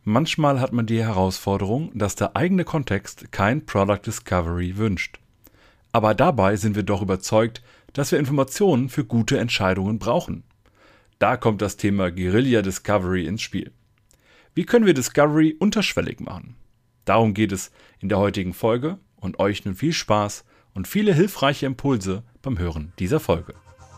Manchmal hat man die Herausforderung, dass der eigene Kontext kein Product Discovery wünscht. Aber dabei sind wir doch überzeugt, dass wir Informationen für gute Entscheidungen brauchen. Da kommt das Thema Guerilla Discovery ins Spiel. Wie können wir Discovery unterschwellig machen? Darum geht es in der heutigen Folge und euch nun viel Spaß und viele hilfreiche Impulse beim Hören dieser Folge.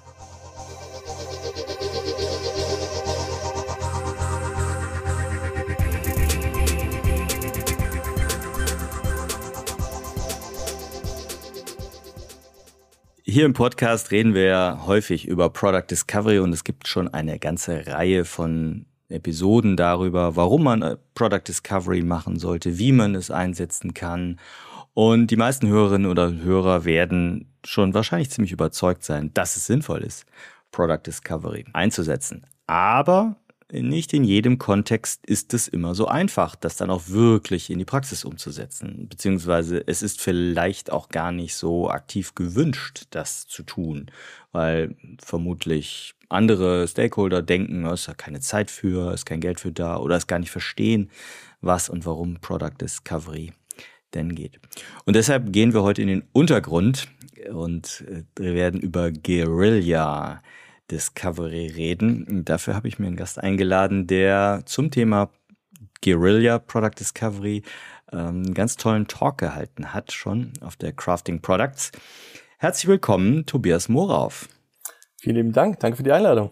Hier im Podcast reden wir ja häufig über Product Discovery und es gibt schon eine ganze Reihe von Episoden darüber, warum man Product Discovery machen sollte, wie man es einsetzen kann. Und die meisten Hörerinnen oder Hörer werden schon wahrscheinlich ziemlich überzeugt sein, dass es sinnvoll ist, Product Discovery einzusetzen. Aber nicht in jedem Kontext ist es immer so einfach, das dann auch wirklich in die Praxis umzusetzen. Beziehungsweise es ist vielleicht auch gar nicht so aktiv gewünscht, das zu tun, weil vermutlich andere Stakeholder denken, es ist ja keine Zeit für, ist kein Geld für da oder es gar nicht verstehen, was und warum Product Discovery denn geht. Und deshalb gehen wir heute in den Untergrund und wir werden über Guerilla Discovery reden. Und dafür habe ich mir einen Gast eingeladen, der zum Thema Guerilla Product Discovery einen ganz tollen Talk gehalten hat, schon auf der Crafting Products. Herzlich willkommen, Tobias Morauf. Vielen lieben Dank, danke für die Einladung.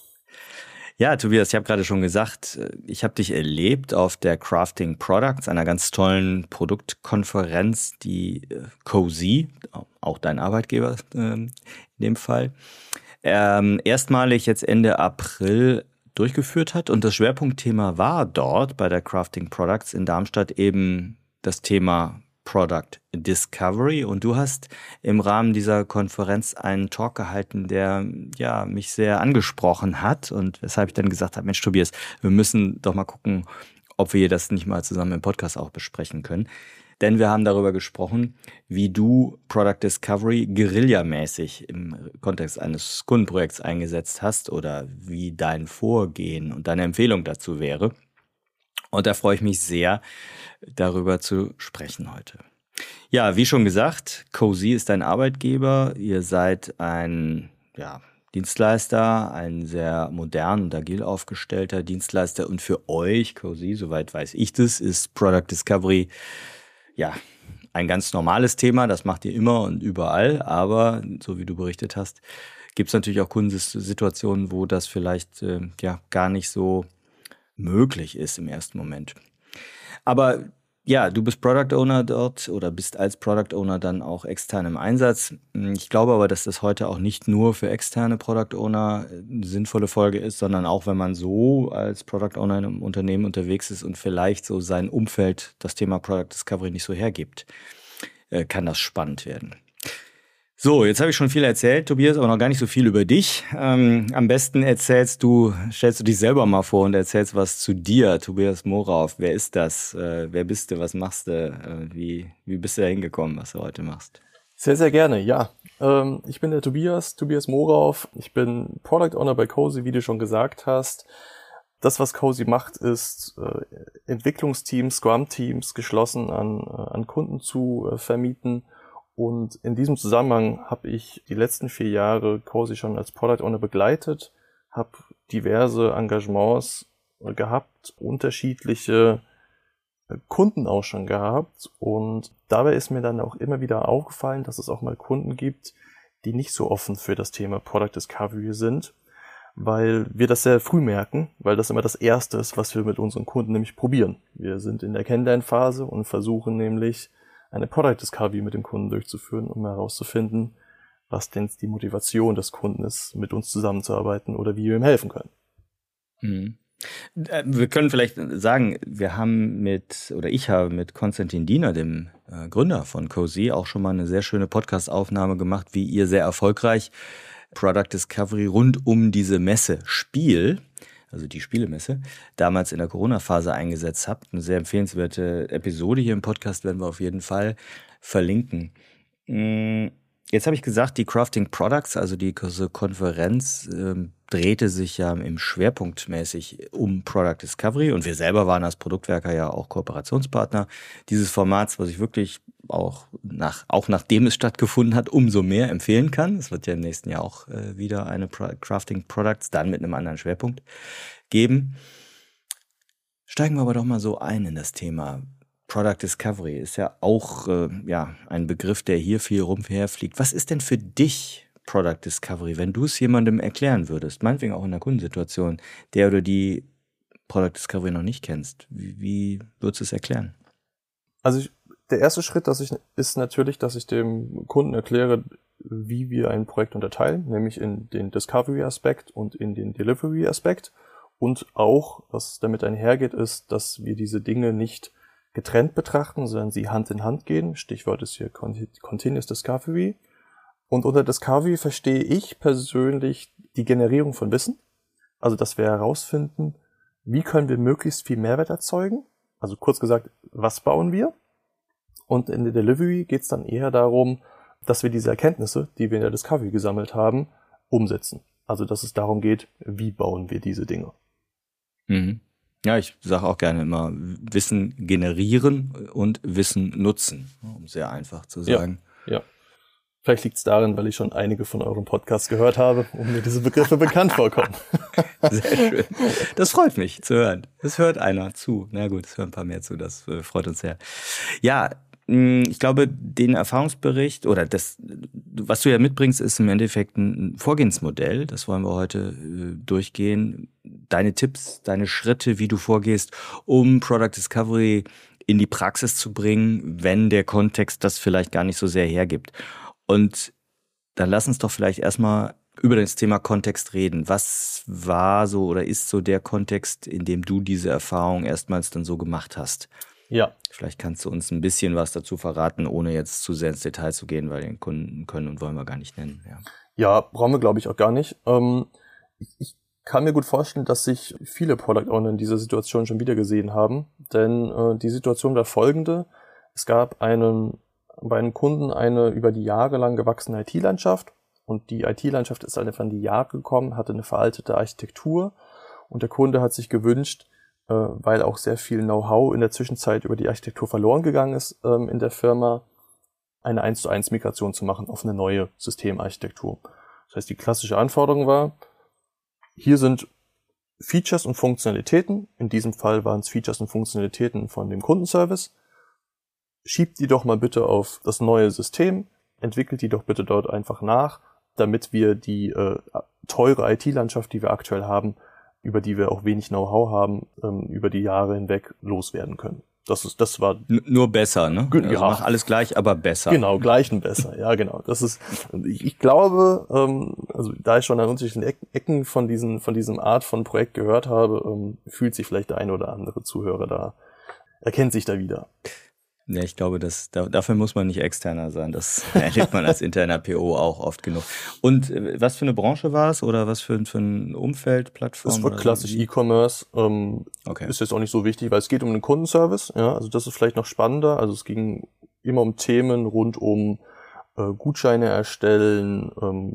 Ja, Tobias, ich habe gerade schon gesagt, ich habe dich erlebt auf der Crafting Products, einer ganz tollen Produktkonferenz, die Cozy, auch dein Arbeitgeber in dem Fall, erstmalig jetzt Ende April durchgeführt hat. Und das Schwerpunktthema war dort bei der Crafting Products in Darmstadt eben das Thema Product Discovery. Und du hast im Rahmen dieser Konferenz einen Talk gehalten, der ja mich sehr angesprochen hat. Und weshalb ich dann gesagt habe, Mensch Tobias, wir müssen doch mal gucken, ob wir das nicht mal zusammen im Podcast auch besprechen können. Denn wir haben darüber gesprochen, wie du Product Discovery guerillamäßig im Kontext eines Kundenprojekts eingesetzt hast oder wie dein Vorgehen und deine Empfehlung dazu wäre. Und da freue ich mich sehr, darüber zu sprechen heute. Ja, wie schon gesagt, Cozy ist dein Arbeitgeber. Ihr seid ein Dienstleister, ein sehr modern und agil aufgestellter Dienstleister. Und für euch, Cozy, soweit weiß ich das, ist Product Discovery ein ganz normales Thema, das macht ihr immer und überall, aber so wie du berichtet hast, gibt es natürlich auch Kundensituationen, wo das vielleicht gar nicht so möglich ist im ersten Moment. Aber ja, du bist Product Owner dort oder bist als Product Owner dann auch extern im Einsatz. Ich glaube aber, dass das heute auch nicht nur für externe Product Owner eine sinnvolle Folge ist, sondern auch, wenn man so als Product Owner in einem Unternehmen unterwegs ist und vielleicht so sein Umfeld das Thema Product Discovery nicht so hergibt, kann das spannend werden. So, jetzt habe ich schon viel erzählt, Tobias, aber noch gar nicht so viel über dich. Am besten stellst du dich selber mal vor und erzählst was zu dir, Tobias Morauf. Wer ist das? Wer bist du? Was machst du? Wie bist du da hingekommen, was du heute machst? Sehr, sehr gerne, ja. Ich bin der Tobias Morauf. Ich bin Product Owner bei Cozy, wie du schon gesagt hast. Das, was Cozy macht, ist Entwicklungsteams, Scrum-Teams geschlossen an Kunden zu vermieten. Und in diesem Zusammenhang habe ich die letzten 4 Jahre Cozy schon als Product Owner begleitet, habe diverse Engagements gehabt, unterschiedliche Kunden auch schon gehabt. Und dabei ist mir dann auch immer wieder aufgefallen, dass es auch mal Kunden gibt, die nicht so offen für das Thema Product Discovery sind, weil wir das sehr früh merken, weil das immer das Erste ist, was wir mit unseren Kunden nämlich probieren. Wir sind in der Kennenlernphase und versuchen nämlich eine Product Discovery mit dem Kunden durchzuführen, um herauszufinden, was denn die Motivation des Kunden ist, mit uns zusammenzuarbeiten oder wie wir ihm helfen können. Wir können vielleicht sagen, ich habe mit Konstantin Diener, dem Gründer von Cozy, auch schon mal eine sehr schöne Podcast-Aufnahme gemacht, wie ihr sehr erfolgreich Product Discovery rund um diese Messe Spiel, also die Spielemesse, damals in der Corona-Phase eingesetzt habt. Eine sehr empfehlenswerte Episode hier im Podcast werden wir auf jeden Fall verlinken. Jetzt habe ich gesagt, die Crafting Products, also die Konferenz, drehte sich ja im Schwerpunktmäßig um Product Discovery und wir selber waren als Produktwerker ja auch Kooperationspartner dieses Formats, was ich wirklich auch nachdem es stattgefunden hat, umso mehr empfehlen kann. Es wird ja im nächsten Jahr auch wieder eine Crafting Products, dann mit einem anderen Schwerpunkt geben. Steigen wir aber doch mal so ein in das Thema. Product Discovery ist ja auch ein Begriff, der hier viel rumherfliegt. Was ist denn für dich Product Discovery, wenn du es jemandem erklären würdest, meinetwegen auch in einer Kundensituation, der oder die Product Discovery noch nicht kennst? Wie würdest du es erklären? Also der erste Schritt ist natürlich, dass ich dem Kunden erkläre, wie wir ein Projekt unterteilen, nämlich in den Discovery-Aspekt und in den Delivery-Aspekt. Und auch, was damit einhergeht, ist, dass wir diese Dinge nicht getrennt betrachten, sondern sie Hand in Hand gehen. Stichwort ist hier Continuous Discovery. Und unter Discovery verstehe ich persönlich die Generierung von Wissen. Also, dass wir herausfinden, wie können wir möglichst viel Mehrwert erzeugen. Also kurz gesagt, was bauen wir? Und in der Delivery geht es dann eher darum, dass wir diese Erkenntnisse, die wir in der Discovery gesammelt haben, umsetzen. Also, dass es darum geht, wie bauen wir diese Dinge. Mhm. Ja, ich sage auch gerne immer, Wissen generieren und Wissen nutzen, um sehr einfach zu sagen. Ja. Vielleicht liegt es darin, weil ich schon einige von euren Podcasts gehört habe und mir diese Begriffe bekannt vorkommen. Sehr schön. Das freut mich zu hören. Es hört einer zu. Na gut, es hören ein paar mehr zu. Das freut uns sehr. Ja, ich glaube, den Erfahrungsbericht oder das, was du ja mitbringst, ist im Endeffekt ein Vorgehensmodell. Das wollen wir heute durchgehen. Deine Tipps, deine Schritte, wie du vorgehst, um Product Discovery in die Praxis zu bringen, wenn der Kontext das vielleicht gar nicht so sehr hergibt. Und dann lass uns doch vielleicht erstmal über das Thema Kontext reden. Was war so oder ist so der Kontext, in dem du diese Erfahrung erstmals dann so gemacht hast? Ja. Vielleicht kannst du uns ein bisschen was dazu verraten, ohne jetzt zu sehr ins Detail zu gehen, weil den Kunden können und wollen wir gar nicht nennen. Ja, brauchen wir, glaube ich, auch gar nicht. Ich kann mir gut vorstellen, dass sich viele Product Owner in dieser Situation schon wieder gesehen haben, denn die Situation war folgende. Es gab bei einem Kunden eine über die Jahre lang gewachsene IT-Landschaft und die IT-Landschaft ist einfach in die Jahre gekommen, hatte eine veraltete Architektur und der Kunde hat sich gewünscht, weil auch sehr viel Know-how in der Zwischenzeit über die Architektur verloren gegangen ist in der Firma, eine 1:1 Migration zu machen auf eine neue Systemarchitektur. Das heißt, die klassische Anforderung war, hier sind Features und Funktionalitäten, in diesem Fall waren es Features und Funktionalitäten von dem Kundenservice, schiebt die doch mal bitte auf das neue System, entwickelt die doch bitte dort einfach nach, damit wir die teure IT-Landschaft, die wir aktuell haben, über die wir auch wenig Know-how haben, über die Jahre hinweg loswerden können. Das war nur besser, ne? Ja. Also mach alles gleich, aber besser. Genau, gleich und besser. Ja, genau. Das ist, ich glaube, also da ich schon an unterschiedlichen Ecken von diesem Art von Projekt gehört habe, fühlt sich vielleicht der eine oder andere Zuhörer da, erkennt sich da wieder. Ja, ich glaube, dafür muss man nicht externer sein. Das erlebt man als interner PO auch oft genug. Und was für eine Branche war es oder was für ein Umfeld, Plattform? Es wird klassisch E-Commerce. Okay. Ist jetzt auch nicht so wichtig, weil es geht um den Kundenservice. Ja, also das ist vielleicht noch spannender. Also es ging immer um Themen rund um Gutscheine erstellen,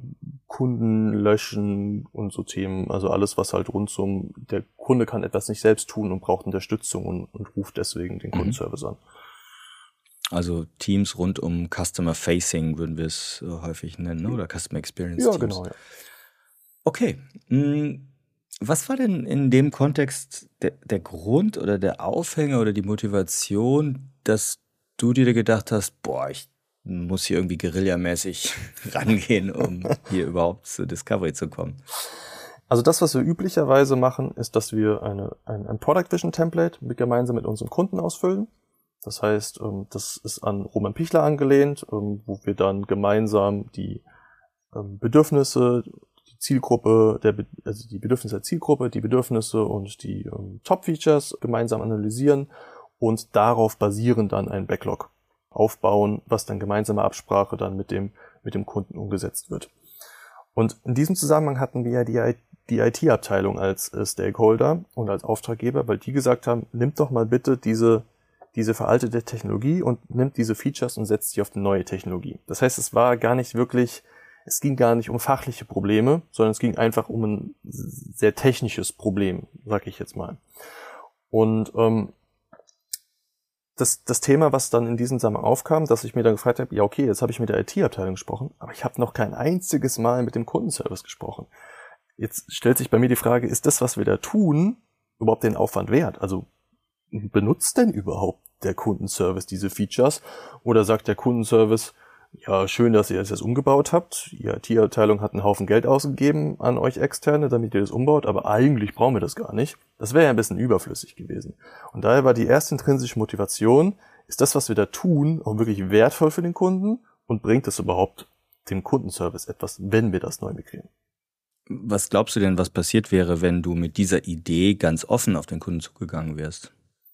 Kunden löschen und so Themen. Also alles, was halt rund der Kunde kann etwas nicht selbst tun und braucht Unterstützung und ruft deswegen den Kundenservice an. Also Teams rund um Customer Facing würden wir es häufig nennen, ne? Oder Customer Experience Teams. Ja, genau. Ja. Okay. Was war denn in dem Kontext der Grund oder der Aufhänger oder die Motivation, dass du dir gedacht hast, boah, ich muss hier irgendwie guerillamäßig rangehen, um hier überhaupt zur Discovery zu kommen? Also das, was wir üblicherweise machen, ist, dass wir ein Product Vision Template gemeinsam mit unseren Kunden ausfüllen. Das heißt, das ist an Roman Pichler angelehnt, wo wir dann gemeinsam die Bedürfnisse, die Zielgruppe, also die Bedürfnisse der Zielgruppe, die Bedürfnisse und die Top-Features gemeinsam analysieren und darauf basierend dann einen Backlog aufbauen, was dann gemeinsame Absprache dann mit dem Kunden umgesetzt wird. Und in diesem Zusammenhang hatten wir ja die IT-Abteilung als Stakeholder und als Auftraggeber, weil die gesagt haben, nimmt doch mal bitte diese diese veraltete Technologie und nimmt diese Features und setzt sie auf die neue Technologie. Das heißt, es ging gar nicht um fachliche Probleme, sondern es ging einfach um ein sehr technisches Problem, sag ich jetzt mal. Und das Thema, was dann in diesem Zusammenhang aufkam, dass ich mir dann gefragt habe, ja okay, jetzt habe ich mit der IT-Abteilung gesprochen, aber ich habe noch kein einziges Mal mit dem Kundenservice gesprochen. Jetzt stellt sich bei mir die Frage, ist das, was wir da tun, überhaupt den Aufwand wert? Also benutzt denn überhaupt der Kundenservice diese Features? Oder sagt der Kundenservice, ja, schön, dass ihr das jetzt umgebaut habt. Die IT-Abteilung hat einen Haufen Geld ausgegeben an euch Externe, damit ihr das umbaut, aber eigentlich brauchen wir das gar nicht. Das wäre ja ein bisschen überflüssig gewesen. Und daher war die erste intrinsische Motivation, ist das, was wir da tun, auch wirklich wertvoll für den Kunden und bringt es überhaupt dem Kundenservice etwas, wenn wir das neu migrieren? Was glaubst du denn, was passiert wäre, wenn du mit dieser Idee ganz offen auf den Kunden zugegangen wärst?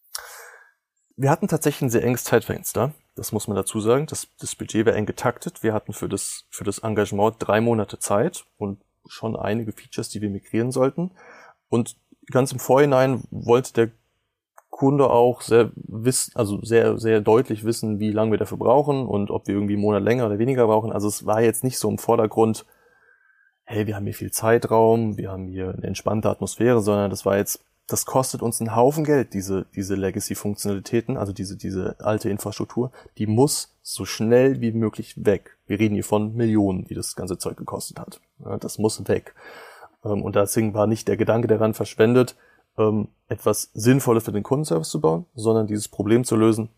Wir hatten tatsächlich ein sehr enges Zeitfenster. Das muss man dazu sagen. Das Budget war eng getaktet. Wir hatten für das Engagement 3 Monate Zeit und schon einige Features, die wir migrieren sollten. Und ganz im Vorhinein wollte der Kunde auch sehr deutlich wissen, wie lange wir dafür brauchen und ob wir irgendwie einen Monat länger oder weniger brauchen. Also es war jetzt nicht so im Vordergrund, hey, wir haben hier viel Zeitraum, wir haben hier eine entspannte Atmosphäre, sondern das kostet uns einen Haufen Geld, diese Legacy-Funktionalitäten, also diese alte Infrastruktur, die muss so schnell wie möglich weg. Wir reden hier von Millionen, die das ganze Zeug gekostet hat. Ja, das muss weg. Und deswegen war nicht der Gedanke daran verschwendet, etwas Sinnvolles für den Kundenservice zu bauen, sondern dieses Problem zu lösen,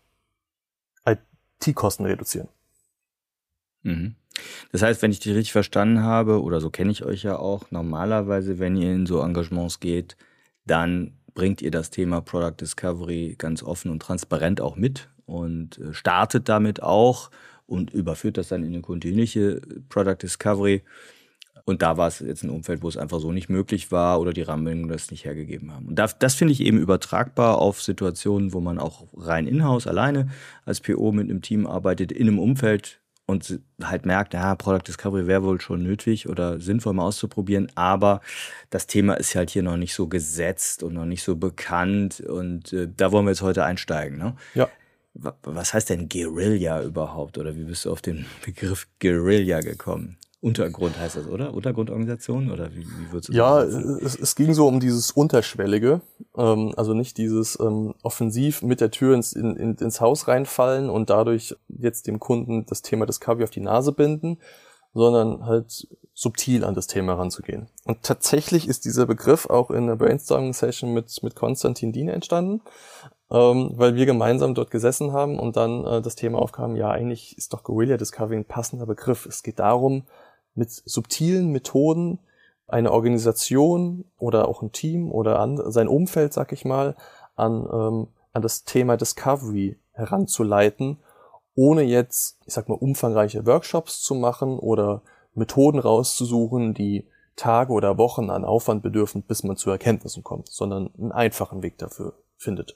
IT-Kosten reduzieren. Mhm. Das heißt, wenn ich dich richtig verstanden habe, oder so kenne ich euch ja auch, normalerweise, wenn ihr in so Engagements geht, dann bringt ihr das Thema Product Discovery ganz offen und transparent auch mit und startet damit auch und überführt das dann in eine kontinuierliche Product Discovery. Und da war es jetzt ein Umfeld, wo es einfach so nicht möglich war oder die Rahmenbedingungen das nicht hergegeben haben. Und das finde ich eben übertragbar auf Situationen, wo man auch rein in-house alleine als PO mit einem Team arbeitet, in einem Umfeld und halt merkt, ja, Product Discovery wäre wohl schon nötig oder sinnvoll mal auszuprobieren, aber das Thema ist halt hier noch nicht so gesetzt und noch nicht so bekannt und da wollen wir jetzt heute einsteigen, ne? Ja. Was heißt denn Guerilla überhaupt oder wie bist du auf den Begriff Guerilla gekommen? Untergrund heißt das, oder? Untergrundorganisation oder wie würdest du das sagen? Ja, es ging so um dieses Unterschwellige, also nicht dieses offensiv mit der Tür ins Haus reinfallen und dadurch jetzt dem Kunden das Thema Discovery auf die Nase binden, sondern halt subtil an das Thema ranzugehen. Und tatsächlich ist dieser Begriff auch in der Brainstorming-Session mit Konstantin Diene entstanden, weil wir gemeinsam dort gesessen haben und dann das Thema aufkam, ja, eigentlich ist doch Guerilla Discovery ein passender Begriff. Es geht darum, mit subtilen Methoden eine Organisation oder auch ein Team oder sein Umfeld, sag ich mal, an das Thema Discovery heranzuleiten, ohne jetzt, ich sag mal, umfangreiche Workshops zu machen oder Methoden rauszusuchen, die Tage oder Wochen an Aufwand bedürfen, bis man zu Erkenntnissen kommt, sondern einen einfachen Weg dafür findet.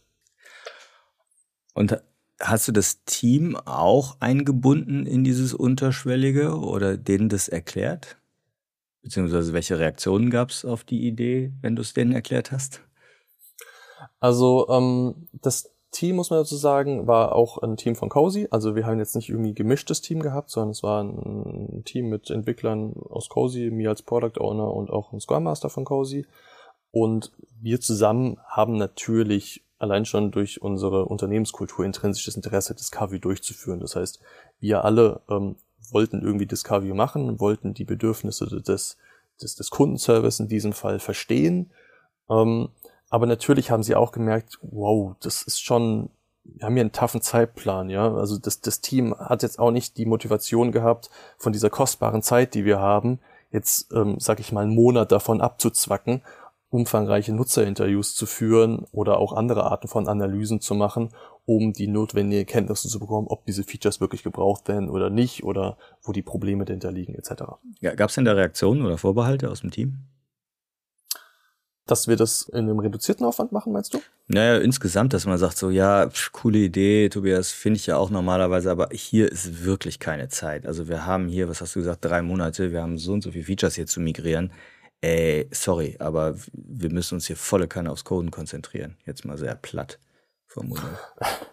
Und hast du das Team auch eingebunden in dieses Unterschwellige oder denen das erklärt? Beziehungsweise welche Reaktionen gab es auf die Idee, wenn du es denen erklärt hast? Also das Team, muss man dazu sagen, war auch ein Team von Cozy. Also wir haben jetzt nicht irgendwie gemischtes Team gehabt, sondern es war ein Team mit Entwicklern aus Cozy, mir als Product Owner und auch ein Scrum Master von Cozy. Und wir zusammen haben natürlich allein schon durch unsere Unternehmenskultur intrinsisches Interesse, Discovery durchzuführen. Das heißt, wir alle wollten irgendwie Discovery machen, wollten die Bedürfnisse des Kundenservice in diesem Fall verstehen. Aber natürlich haben sie auch gemerkt, wow, das ist schon, wir haben hier einen toughen Zeitplan, ja. Also das Team hat jetzt auch nicht die Motivation gehabt, von dieser kostbaren Zeit, die wir haben, jetzt, sag ich mal, einen Monat davon abzuzwacken, umfangreiche Nutzerinterviews zu führen oder auch andere Arten von Analysen zu machen, um die notwendigen Kenntnisse zu bekommen, ob diese Features wirklich gebraucht werden oder nicht oder wo die Probleme dahinter liegen etc. Ja, gab es denn da Reaktionen oder Vorbehalte aus dem Team? Dass wir das in einem reduzierten Aufwand machen, meinst du? Naja, insgesamt, dass man sagt so, ja, coole Idee, Tobias, finde ich ja auch normalerweise, aber hier ist wirklich keine Zeit. Also wir haben hier, was hast du gesagt, 3 Monate, wir haben so und so viele Features hier zu migrieren. Sorry, aber wir müssen uns hier volle Kanne aufs Coden konzentrieren. Jetzt mal sehr platt formuliert.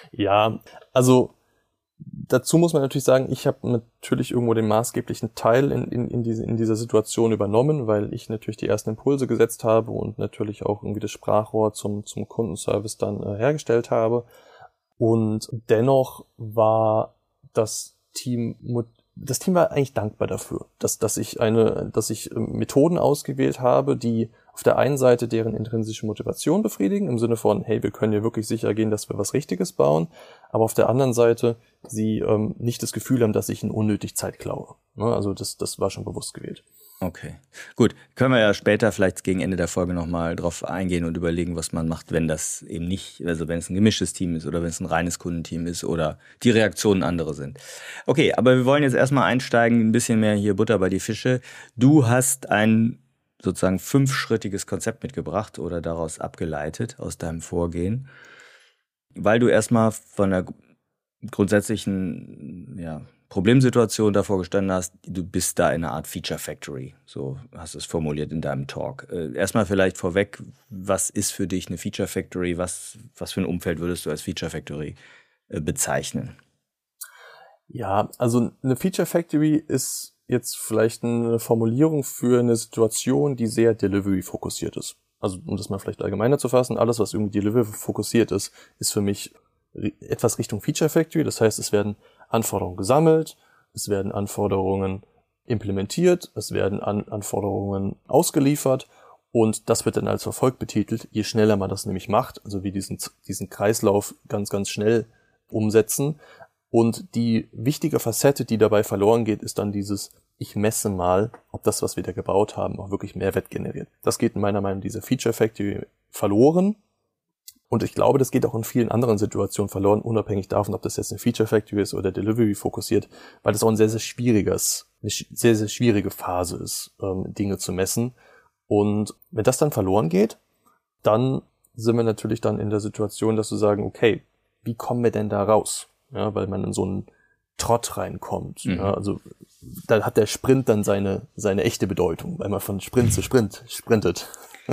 Ja, also dazu muss man natürlich sagen, ich habe natürlich irgendwo den maßgeblichen Teil in dieser Situation übernommen, weil ich natürlich die ersten Impulse gesetzt habe und natürlich auch irgendwie das Sprachrohr zum Kundenservice dann hergestellt habe. Und dennoch war das Team war eigentlich dankbar dafür, dass ich Methoden ausgewählt habe, die auf der einen Seite deren intrinsische Motivation befriedigen, im Sinne von, hey, wir können hier wirklich sicher gehen, dass wir was Richtiges bauen, aber auf der anderen Seite sie nicht das Gefühl haben, dass ich ihnen unnötig Zeit klaue. Ne? Also das war schon bewusst gewählt. Okay, gut. Können wir ja später vielleicht gegen Ende der Folge nochmal drauf eingehen und überlegen, was man macht, wenn das eben nicht, also wenn es ein gemischtes Team ist oder wenn es ein reines Kundenteam ist oder die Reaktionen andere sind. Okay, aber wir wollen jetzt erstmal einsteigen, ein bisschen mehr hier Butter bei die Fische. Du hast ein sozusagen 5-schrittiges Konzept mitgebracht oder daraus abgeleitet aus deinem Vorgehen, weil du erstmal von der grundsätzlichen, Problemsituation davor gestanden hast, du bist da in einer Art Feature Factory, so hast du es formuliert in deinem Talk. Erstmal vielleicht vorweg, was ist für dich eine Feature Factory, was für ein Umfeld würdest du als Feature Factory bezeichnen? Ja, also eine Feature Factory ist jetzt vielleicht eine Formulierung für eine Situation, die sehr Delivery-fokussiert ist. Also um das mal vielleicht allgemeiner zu fassen, alles, was irgendwie Delivery-fokussiert ist für mich etwas Richtung Feature Factory. Das heißt, es werden Anforderungen gesammelt, es werden Anforderungen implementiert, es werden Anforderungen ausgeliefert und das wird dann als Erfolg betitelt, je schneller man das nämlich macht, also wie diesen Kreislauf ganz, ganz schnell umsetzen. Und die wichtige Facette, die dabei verloren geht, ist dann dieses, ich messe mal, ob das, was wir da gebaut haben, auch wirklich Mehrwert generiert. Das geht in meiner Meinung dieser Feature Factory verloren. Und ich glaube, das geht auch in vielen anderen Situationen verloren, unabhängig davon, ob das jetzt eine Feature Factory ist oder Delivery fokussiert, weil das auch eine sehr, sehr schwierige Phase ist, Dinge zu messen. Und wenn das dann verloren geht, dann sind wir natürlich dann in der Situation, dass wir sagen, okay, wie kommen wir denn da raus? Ja, weil man in so einen Trott reinkommt. Mhm. Ja, also da hat der Sprint dann seine echte Bedeutung, weil man von Sprint zu Sprint sprintet.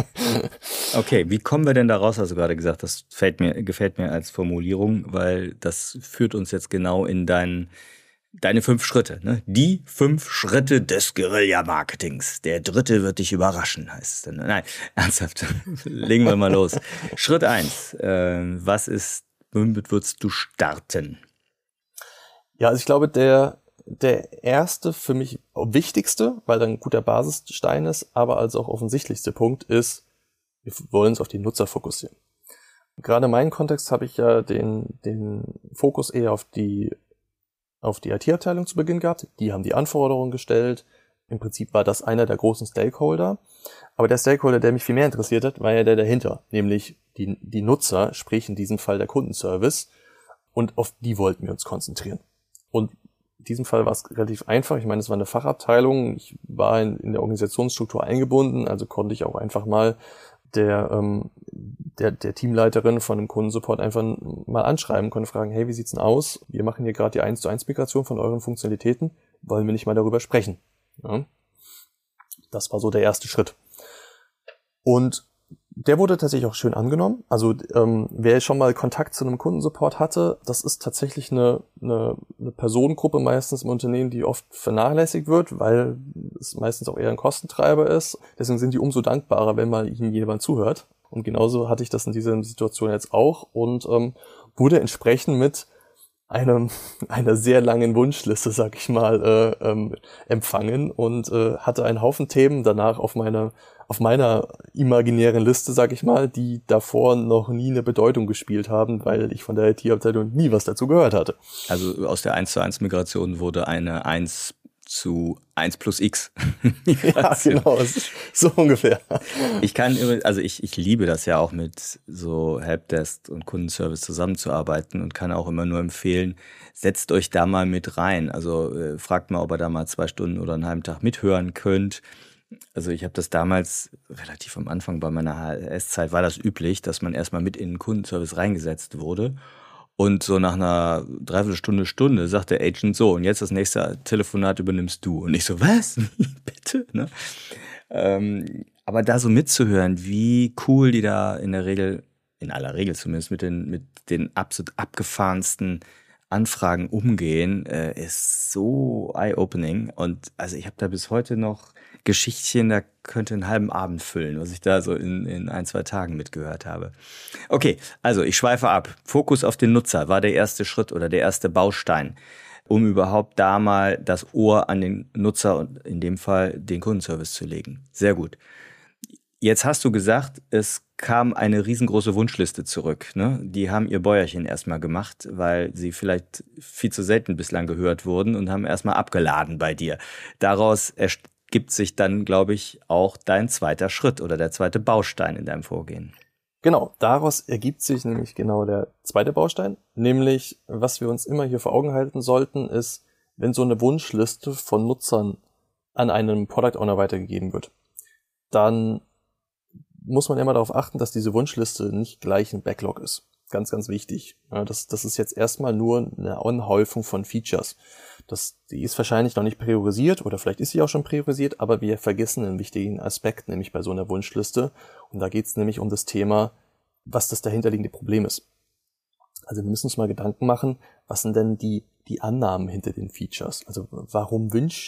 Okay, wie kommen wir denn da raus, hast du gerade gesagt, das gefällt mir als Formulierung, weil das führt uns jetzt genau in deine 5 Schritte, ne? Die 5 Schritte des Guerilla-Marketings. Der 3. wird dich überraschen, heißt es dann. Nein, ernsthaft, legen wir mal los. Schritt 1, womit würdest du starten? Ja, also ich glaube, der erste, für mich wichtigste, weil dann ein guter Basisstein ist, aber als auch offensichtlichste Punkt ist, wir wollen uns auf die Nutzer fokussieren. Gerade in meinem Kontext habe ich ja den Fokus eher auf die IT-Abteilung zu Beginn gehabt. Die haben die Anforderungen gestellt. Im Prinzip war das einer der großen Stakeholder. Aber der Stakeholder, der mich viel mehr interessiert hat, war ja der dahinter, nämlich die Nutzer, sprich in diesem Fall der Kundenservice. Und auf die wollten wir uns konzentrieren. Und in diesem Fall war es relativ einfach. Ich meine, es war eine Fachabteilung. Ich war in der Organisationsstruktur eingebunden, also konnte ich auch einfach mal der Teamleiterin von dem Kundensupport einfach mal anschreiben, konnte fragen, hey, wie sieht's denn aus? Wir machen hier gerade die 1:1-Migration von euren Funktionalitäten. Wollen wir nicht mal darüber sprechen? Ja. Das war so der erste Schritt. Und der wurde tatsächlich auch schön angenommen. Also wer schon mal Kontakt zu einem Kundensupport hatte, das ist tatsächlich eine Personengruppe meistens im Unternehmen, die oft vernachlässigt wird, weil es meistens auch eher ein Kostentreiber ist. Deswegen sind die umso dankbarer, wenn mal ihnen jemand zuhört. Und genauso hatte ich das in dieser Situation jetzt auch und wurde entsprechend mit einer sehr langen Wunschliste, sag ich mal, empfangen und hatte einen Haufen Themen danach auf meiner imaginären Liste, sag ich mal, die davor noch nie eine Bedeutung gespielt haben, weil ich von der IT-Abteilung nie was dazu gehört hatte. Also aus der 1:1-Migration wurde eine 1:1+X. Ja, genau, so ungefähr. Ich liebe das ja auch mit so Helpdesk und Kundenservice zusammenzuarbeiten und kann auch immer nur empfehlen, setzt euch da mal mit rein. Also fragt mal, ob ihr da mal 2 Stunden oder einen halben Tag mithören könnt. Also ich habe das damals relativ am Anfang bei meiner HLS-Zeit war das üblich, dass man erstmal mit in den Kundenservice reingesetzt wurde. Und so nach einer Dreiviertelstunde sagt der Agent so, und jetzt das nächste Telefonat übernimmst du. Und ich so, was? Bitte? Ne? Aber da so mitzuhören, wie cool die da in der Regel in aller Regel zumindest mit den absolut abgefahrensten Anfragen umgehen, ist so eye-opening. Und also ich habe da bis heute noch Geschichtchen, da könnte einen halben Abend füllen, was ich da so in 1-2 Tagen mitgehört habe. Okay, also ich schweife ab. Fokus auf den Nutzer war der erste Schritt oder der erste Baustein, um überhaupt da mal das Ohr an den Nutzer und in dem Fall den Kundenservice zu legen. Sehr gut. Jetzt hast du gesagt, es kam eine riesengroße Wunschliste zurück. Ne? Die haben ihr Bäuerchen erstmal gemacht, weil sie vielleicht viel zu selten bislang gehört wurden und haben erstmal abgeladen bei dir. Daraus ergibt sich dann, glaube ich, auch dein zweiter Schritt oder der zweite Baustein in deinem Vorgehen. Genau, daraus ergibt sich nämlich genau der zweite Baustein, nämlich was wir uns immer hier vor Augen halten sollten, ist, wenn so eine Wunschliste von Nutzern an einen Product Owner weitergegeben wird, dann muss man immer darauf achten, dass diese Wunschliste nicht gleich ein Backlog ist. Ganz, ganz wichtig. Ja, das ist jetzt erstmal nur eine Anhäufung von Features. Die ist wahrscheinlich noch nicht priorisiert oder vielleicht ist sie auch schon priorisiert, aber wir vergessen einen wichtigen Aspekt, nämlich bei so einer Wunschliste. Und da geht es nämlich um das Thema, was das dahinterliegende Problem ist. Also wir müssen uns mal Gedanken machen, was sind denn die Annahmen hinter den Features? Also warum wünscht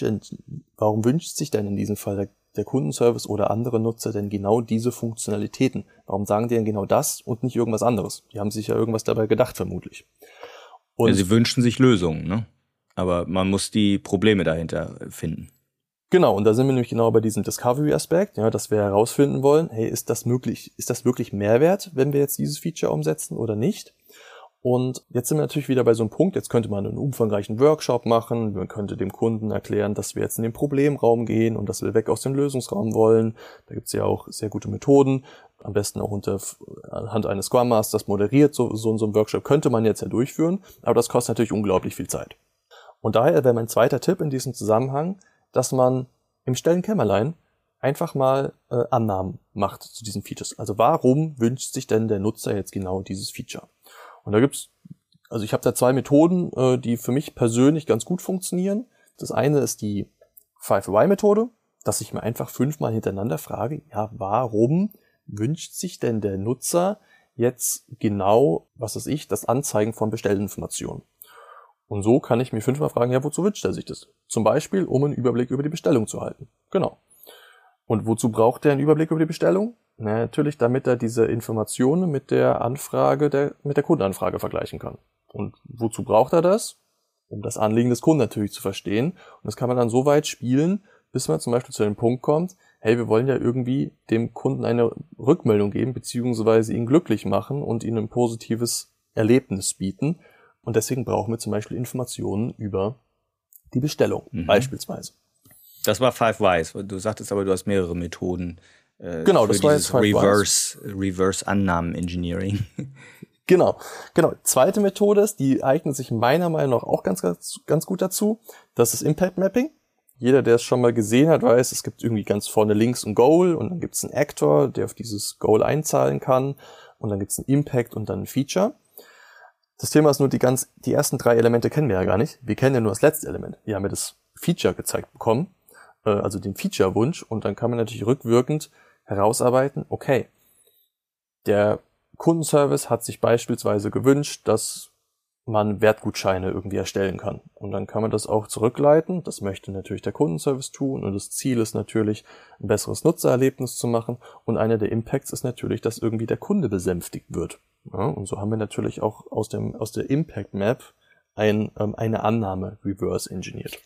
sich denn in diesem Fall der Kundenservice oder andere Nutzer denn genau diese Funktionalitäten? Warum sagen die denn genau das und nicht irgendwas anderes? Die haben sich ja irgendwas dabei gedacht, vermutlich. Und sie wünschen sich Lösungen, ne? Aber man muss die Probleme dahinter finden. Genau, und da sind wir nämlich genau bei diesem Discovery-Aspekt, ja, dass wir herausfinden wollen, hey, ist das wirklich Mehrwert, wenn wir jetzt dieses Feature umsetzen oder nicht? Und jetzt sind wir natürlich wieder bei so einem Punkt, jetzt könnte man einen umfangreichen Workshop machen, man könnte dem Kunden erklären, dass wir jetzt in den Problemraum gehen und dass wir weg aus dem Lösungsraum wollen. Da gibt's ja auch sehr gute Methoden, am besten auch anhand eines Scrum Masters moderiert, so ein Workshop könnte man jetzt ja durchführen, aber das kostet natürlich unglaublich viel Zeit. Und daher wäre mein zweiter Tipp in diesem Zusammenhang, dass man im stillen Kämmerlein einfach mal Annahmen macht zu diesen Features. Also warum wünscht sich denn der Nutzer jetzt genau dieses Feature? Und da ich habe da 2 Methoden, die für mich persönlich ganz gut funktionieren. Das eine ist die 5-Why-Methode, dass ich mir einfach 5-mal hintereinander frage, ja, warum wünscht sich denn der Nutzer jetzt genau, das Anzeigen von Bestellinformationen? Und so kann ich mir 5-mal fragen, ja, wozu wünscht er sich das? Zum Beispiel, um einen Überblick über die Bestellung zu halten. Genau. Und wozu braucht er einen Überblick über die Bestellung? Na, natürlich, damit er diese Informationen mit der Kundenanfrage vergleichen kann. Und wozu braucht er das? Um das Anliegen des Kunden natürlich zu verstehen. Und das kann man dann so weit spielen, bis man zum Beispiel zu dem Punkt kommt, hey, wir wollen ja irgendwie dem Kunden eine Rückmeldung geben, beziehungsweise ihn glücklich machen und ihm ein positives Erlebnis bieten. Und deswegen brauchen wir zum Beispiel Informationen über die Bestellung, beispielsweise. Das war 5 Whys. Du sagtest aber, du hast mehrere Methoden. Genau, das war jetzt 5 Whys. Reverse Annahmen-Engineering. Genau. Zweite Methode ist, die eignet sich meiner Meinung nach auch ganz, ganz, ganz gut dazu. Das ist Impact Mapping. Jeder, der es schon mal gesehen hat, weiß, es gibt irgendwie ganz vorne links ein Goal und dann gibt es einen Actor, der auf dieses Goal einzahlen kann und dann gibt es einen Impact und dann ein Feature. Das Thema ist nur, die ersten 3 Elemente kennen wir ja gar nicht. Wir kennen ja nur das letzte Element. Wir haben ja das Feature gezeigt bekommen, also den Feature-Wunsch, und dann kann man natürlich rückwirkend herausarbeiten, okay, der Kundenservice hat sich beispielsweise gewünscht, dass man Wertgutscheine irgendwie erstellen kann. Und dann kann man das auch zurückleiten. Das möchte natürlich der Kundenservice tun. Und das Ziel ist natürlich, ein besseres Nutzererlebnis zu machen. Und einer der Impacts ist natürlich, dass irgendwie der Kunde besänftigt wird. Ja, und so haben wir natürlich auch aus der Impact Map eine Annahme reverse engineert.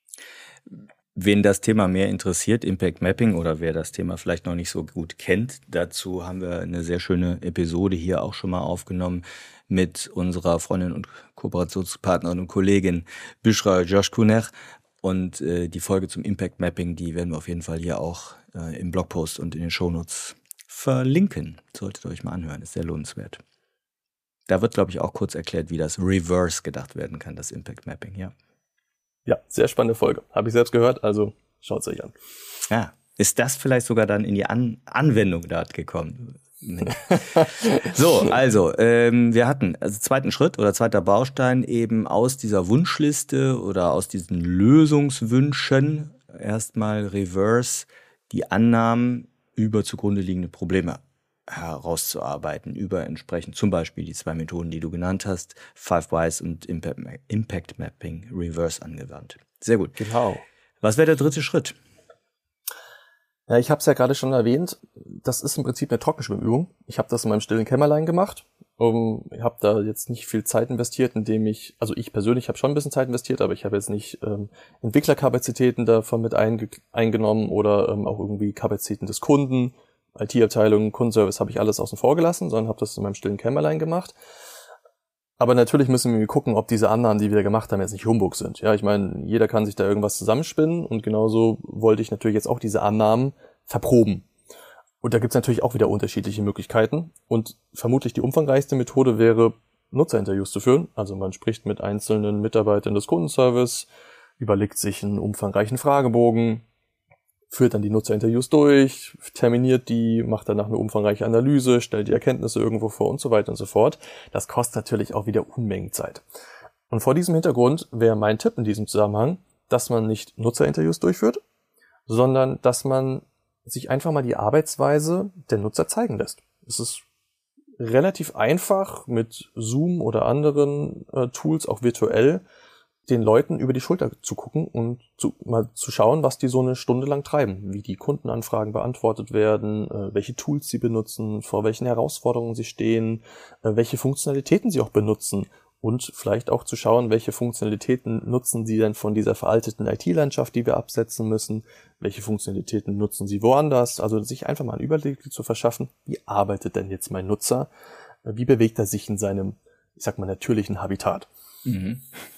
Wen das Thema mehr interessiert, Impact Mapping, oder wer das Thema vielleicht noch nicht so gut kennt, dazu haben wir eine sehr schöne Episode hier auch schon mal aufgenommen mit unserer Freundin und Kooperationspartnerin und Kollegin Büşra Coşkuner. Und die Folge zum Impact Mapping, die werden wir auf jeden Fall hier auch im Blogpost und in den Shownotes verlinken. Solltet ihr euch mal anhören, ist sehr lohnenswert. Da wird, glaube ich, auch kurz erklärt, wie das Reverse gedacht werden kann, das Impact Mapping, ja. Ja, sehr spannende Folge. Habe ich selbst gehört, also schaut es euch an. Ja, ist das vielleicht sogar dann in die Anwendung dort gekommen? So, also, wir hatten zweiten Schritt oder zweiter Baustein eben aus dieser Wunschliste oder aus diesen Lösungswünschen erstmal reverse die Annahmen über zugrunde liegende Probleme herauszuarbeiten über entsprechend zum Beispiel die 2 Methoden, die du genannt hast, 5 Whys und Impact Mapping Reverse angewandt. Sehr gut. Genau. Was wäre der 3. Schritt? Ja, ich habe es ja gerade schon erwähnt, das ist im Prinzip eine Trockenschwimmübung. Ich habe das in meinem stillen Kämmerlein gemacht. Ich habe da jetzt nicht viel Zeit investiert, ich persönlich habe schon ein bisschen Zeit investiert, aber ich habe jetzt nicht Entwicklerkapazitäten davon mit eingenommen oder auch irgendwie Kapazitäten des Kunden, IT-Abteilung, Kundenservice habe ich alles außen vor gelassen, sondern habe das in meinem stillen Kämmerlein gemacht. Aber natürlich müssen wir gucken, ob diese Annahmen, die wir gemacht haben, jetzt nicht Humbug sind. Ja, ich meine, jeder kann sich da irgendwas zusammenspinnen und genauso wollte ich natürlich jetzt auch diese Annahmen verproben. Und da gibt's natürlich auch wieder unterschiedliche Möglichkeiten. Und vermutlich die umfangreichste Methode wäre, Nutzerinterviews zu führen. Also man spricht mit einzelnen Mitarbeitern des Kundenservice, überlegt sich einen umfangreichen Fragebogen, führt dann die Nutzerinterviews durch, terminiert die, macht danach eine umfangreiche Analyse, stellt die Erkenntnisse irgendwo vor und so weiter und so fort. Das kostet natürlich auch wieder Unmengen Zeit. Und vor diesem Hintergrund wäre mein Tipp in diesem Zusammenhang, dass man nicht Nutzerinterviews durchführt, sondern dass man sich einfach mal die Arbeitsweise der Nutzer zeigen lässt. Es ist relativ einfach, mit Zoom oder anderen Tools, auch virtuell, den Leuten über die Schulter zu gucken und mal zu schauen, was die so eine Stunde lang treiben, wie die Kundenanfragen beantwortet werden, welche Tools sie benutzen, vor welchen Herausforderungen sie stehen, welche Funktionalitäten sie auch benutzen und vielleicht auch zu schauen, welche Funktionalitäten nutzen sie denn von dieser veralteten IT-Landschaft, die wir absetzen müssen, welche Funktionalitäten nutzen sie woanders, also sich einfach mal einen Überblick zu verschaffen, wie arbeitet denn jetzt mein Nutzer, wie bewegt er sich in seinem, ich sag mal, natürlichen Habitat. Mhm.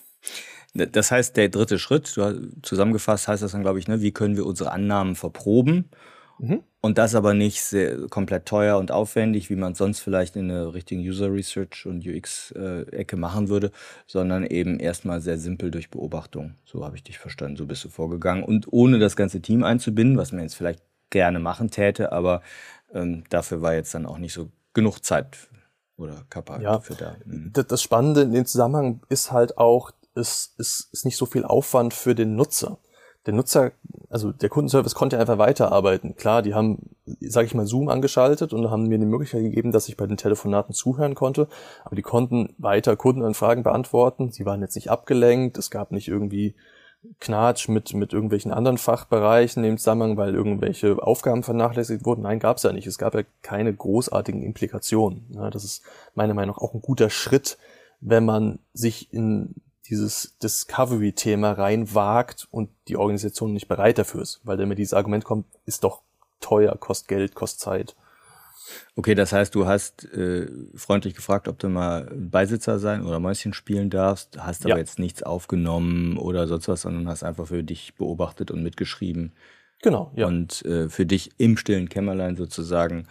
Das heißt, der 3. Schritt, zusammengefasst heißt das dann, glaube ich, wie können wir unsere Annahmen verproben? Mhm. Und das aber nicht komplett teuer und aufwendig, wie man es sonst vielleicht in einer richtigen User Research und UX-Ecke machen würde, sondern eben erstmal sehr simpel durch Beobachtung. So habe ich dich verstanden, so bist du vorgegangen. Und ohne das ganze Team einzubinden, was man jetzt vielleicht gerne machen täte, aber dafür war jetzt dann auch nicht so genug Zeit oder Kapazität für da. Das Spannende in dem Zusammenhang ist halt auch, es ist nicht so viel Aufwand für den Nutzer. Der Nutzer, also der Kundenservice konnte einfach weiterarbeiten. Klar, die haben, sage ich mal, Zoom angeschaltet und haben mir die Möglichkeit gegeben, dass ich bei den Telefonaten zuhören konnte. Aber die konnten weiter Kundenanfragen beantworten. Sie waren jetzt nicht abgelenkt. Es gab nicht irgendwie Knatsch mit irgendwelchen anderen Fachbereichen im Zusammenhang, weil irgendwelche Aufgaben vernachlässigt wurden. Nein, gab es ja nicht. Es gab ja keine großartigen Implikationen. Ja, das ist meiner Meinung nach auch ein guter Schritt, wenn man sich in dieses Discovery-Thema reinwagt und die Organisation nicht bereit dafür ist, weil dann mir dieses Argument kommt, ist doch teuer, kostet Geld, kostet Zeit. Okay, das heißt, du hast freundlich gefragt, ob du mal Beisitzer sein oder Mäuschen spielen darfst, hast aber jetzt nichts aufgenommen oder sonst was, sondern hast einfach für dich beobachtet und mitgeschrieben. Genau, ja. Und für dich im stillen Kämmerlein sozusagen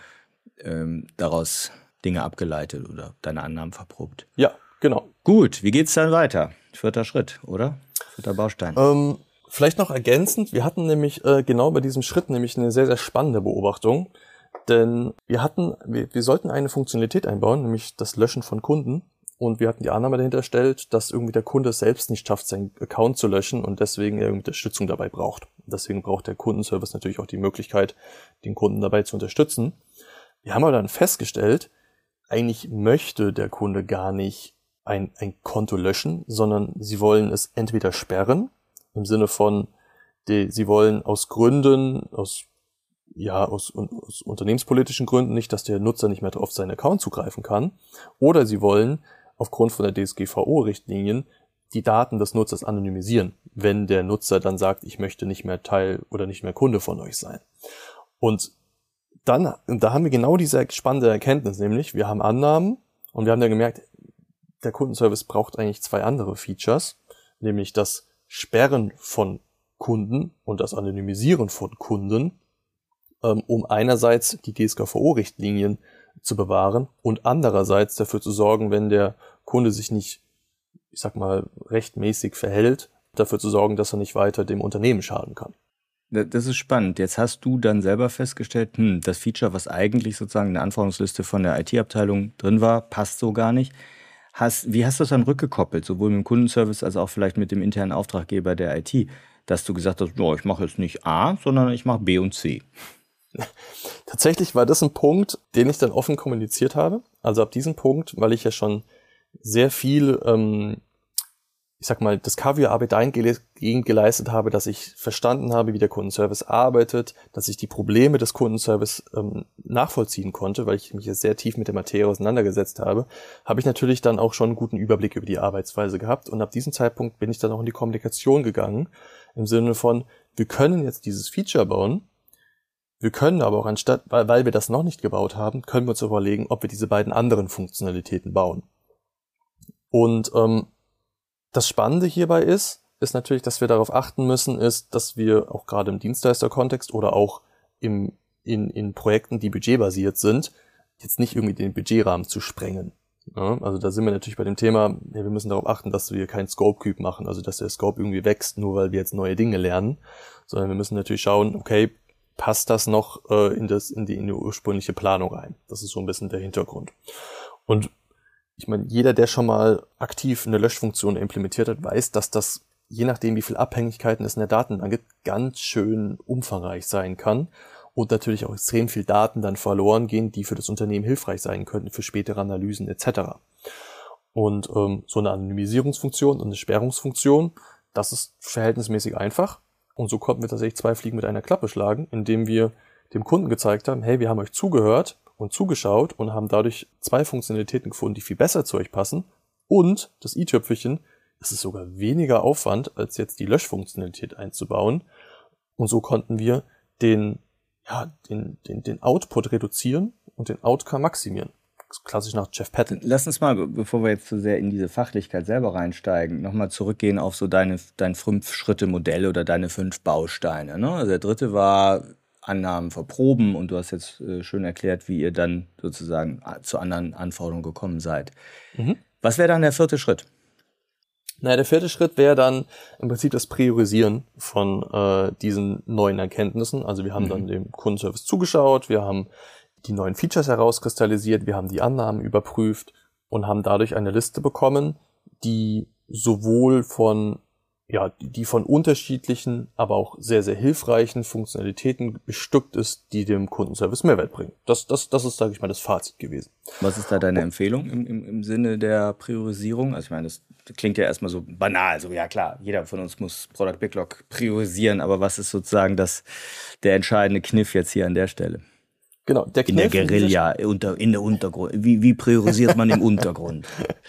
daraus Dinge abgeleitet oder deine Annahmen verprobt. Ja, genau. Gut, wie geht's dann weiter? 4. Schritt, oder? 4. Baustein. Vielleicht noch ergänzend, wir hatten nämlich genau bei diesem Schritt nämlich eine sehr, sehr spannende Beobachtung, denn wir sollten eine Funktionalität einbauen, nämlich das Löschen von Kunden, und wir hatten die Annahme dahinter gestellt, dass irgendwie der Kunde es selbst nicht schafft, seinen Account zu löschen und deswegen irgendwie Unterstützung dabei braucht. Deswegen braucht der Kundenservice natürlich auch die Möglichkeit, den Kunden dabei zu unterstützen. Wir haben aber dann festgestellt, eigentlich möchte der Kunde gar nicht ein Konto löschen, sondern sie wollen es entweder sperren, im Sinne von, sie wollen aus Gründen, aus unternehmenspolitischen Gründen nicht, dass der Nutzer nicht mehr auf seinen Account zugreifen kann, oder sie wollen aufgrund von der DSGVO-Richtlinien die Daten des Nutzers anonymisieren, wenn der Nutzer dann sagt, ich möchte nicht mehr Teil oder nicht mehr Kunde von euch sein. Und da haben wir genau diese spannende Erkenntnis, nämlich wir haben Annahmen und wir haben dann gemerkt, der Kundenservice braucht eigentlich 2 andere Features, nämlich das Sperren von Kunden und das Anonymisieren von Kunden, um einerseits die DSGVO-Richtlinien zu bewahren und andererseits dafür zu sorgen, wenn der Kunde sich nicht, ich sag mal, rechtmäßig verhält, dafür zu sorgen, dass er nicht weiter dem Unternehmen schaden kann. Das ist spannend. Jetzt hast du dann selber festgestellt, das Feature, was eigentlich sozusagen in der Anforderungsliste von der IT-Abteilung drin war, passt so gar nicht. Wie hast du das dann rückgekoppelt, sowohl mit dem Kundenservice als auch vielleicht mit dem internen Auftraggeber der IT, dass du gesagt hast, ich mache jetzt nicht A, sondern ich mache B und C? Tatsächlich war das ein Punkt, den ich dann offen kommuniziert habe. Also ab diesem Punkt, weil ich ja schon sehr viel, ich sag mal, Discovery-Arbeit dahingehend geleistet habe, dass ich verstanden habe, wie der Kundenservice arbeitet, dass ich die Probleme des Kundenservice nachvollziehen konnte, weil ich mich jetzt sehr tief mit der Materie auseinandergesetzt habe, habe ich natürlich dann auch schon einen guten Überblick über die Arbeitsweise gehabt. Und ab diesem Zeitpunkt bin ich dann auch in die Kommunikation gegangen, im Sinne von, wir können jetzt dieses Feature bauen, wir können aber auch anstatt, weil wir das noch nicht gebaut haben, können wir uns überlegen, ob wir diese beiden anderen Funktionalitäten bauen. Und das Spannende hierbei ist natürlich, dass wir darauf achten müssen, dass wir auch gerade im Dienstleisterkontext oder auch in Projekten, die budgetbasiert sind, jetzt nicht irgendwie den Budgetrahmen zu sprengen. Ja, also da sind wir natürlich bei dem Thema, ja, wir müssen darauf achten, dass wir keinen Scope-Creep machen, also dass der Scope irgendwie wächst, nur weil wir jetzt neue Dinge lernen, sondern wir müssen natürlich schauen, okay, passt das noch in die ursprüngliche Planung rein? Das ist so ein bisschen der Hintergrund. Und ich meine, jeder, der schon mal aktiv eine Löschfunktion implementiert hat, weiß, dass das, je nachdem wie viel Abhängigkeiten es in der Datenbank gibt, ganz schön umfangreich sein kann und natürlich auch extrem viel Daten dann verloren gehen, die für das Unternehmen hilfreich sein könnten, für spätere Analysen etc. Und so eine Anonymisierungsfunktion und eine Sperrungsfunktion, das ist verhältnismäßig einfach. Und so konnten wir tatsächlich 2 Fliegen mit einer Klappe schlagen, indem wir dem Kunden gezeigt haben, hey, wir haben euch zugehört und zugeschaut und haben dadurch 2 Funktionalitäten gefunden, die viel besser zu euch passen. Und das i-Tüpfelchen, es ist sogar weniger Aufwand, als jetzt die Löschfunktionalität einzubauen. Und so konnten wir den Output reduzieren und den Outcome maximieren. Klassisch nach Jeff Patton. Lass uns mal, bevor wir jetzt zu sehr in diese Fachlichkeit selber reinsteigen, nochmal zurückgehen auf so dein 5-Schritte-Modell oder deine 5 Bausteine. Ne? Also der dritte war Annahmen verproben und du hast jetzt schön erklärt, wie ihr dann sozusagen zu anderen Anforderungen gekommen seid. Mhm. Was wäre dann der 4. Schritt? Naja, der 4. Schritt wäre dann im Prinzip das Priorisieren von diesen neuen Erkenntnissen. Also wir haben dann dem Kundenservice zugeschaut, wir haben die neuen Features herauskristallisiert, wir haben die Annahmen überprüft und haben dadurch eine Liste bekommen, die sowohl von unterschiedlichen, aber auch sehr, sehr hilfreichen Funktionalitäten bestückt ist, die dem Kundenservice Mehrwert bringen. Das ist, sage ich mal, das Fazit gewesen. Was ist da deine Empfehlung im Sinne der Priorisierung? Also ich meine, das klingt ja erstmal so banal, so ja klar, jeder von uns muss Product Backlog priorisieren, aber was ist sozusagen der entscheidende Kniff jetzt hier an der Stelle? Genau, der Kniff in der Guerilla, in der Untergrund. Wie priorisiert man im Untergrund?